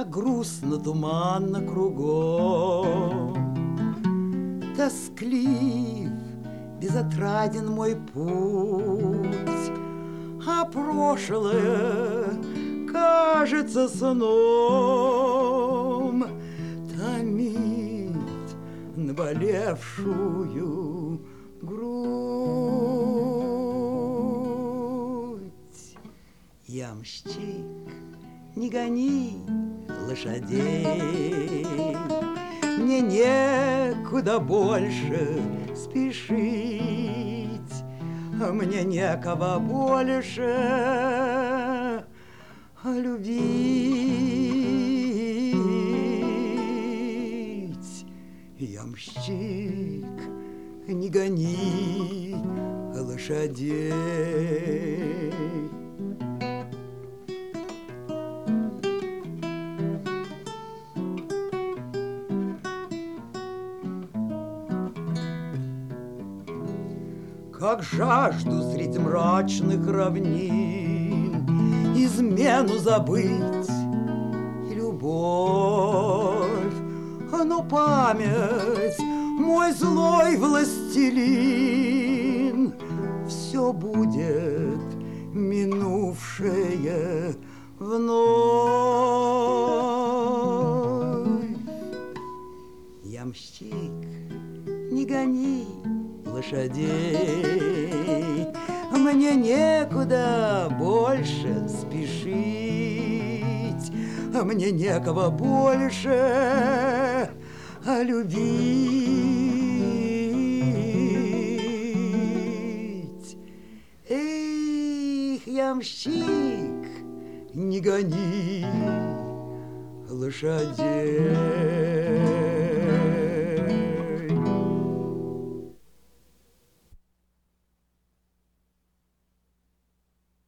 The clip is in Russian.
Как грустно, туманно кругом, тосклив, безотраден мой путь, а прошлое кажется сном, томит наболевшую грудь. Ямщик, не гони лошадей, мне некуда больше спешить, мне некого больше любить. Ямщик, не гони лошадей. Как жажду среди мрачных равнин измену забыть и любовь, но память, мой злой властелин, все будет минувшее вновь. Ямщик, не гони лошадей, мне некуда больше спешить, мне некого больше любить. Эх, ямщик, не гони лошадей.